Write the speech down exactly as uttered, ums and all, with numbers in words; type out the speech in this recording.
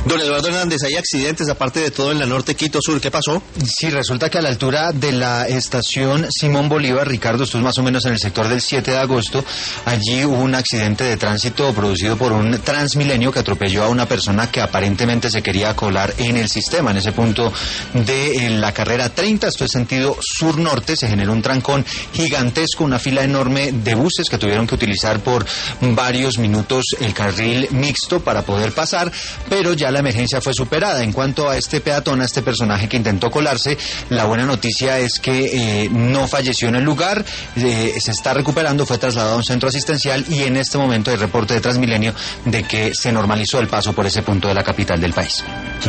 Don Eduardo Hernández, hay accidentes aparte de todo en la norte Quito Sur, ¿qué pasó? Sí, resulta que a la altura de la estación Simón Bolívar, Ricardo, esto es más o menos en el sector del siete de agosto, allí hubo un accidente de tránsito producido por un Transmilenio que atropelló a una persona que aparentemente se quería colar en el sistema. En ese punto de la carrera treinta, esto es sentido sur-norte, se generó un trancón gigantesco, una fila enorme de buses que tuvieron que utilizar por varios minutos el carril mixto para poder pasar, pero ya la emergencia fue superada. En cuanto a este peatón, a este personaje que intentó colarse, la buena noticia es que eh, no falleció en el lugar, eh, se está recuperando, fue trasladado a un centro asistencial y en este momento hay reporte de Transmilenio de que se normalizó el paso por ese punto de la capital del país.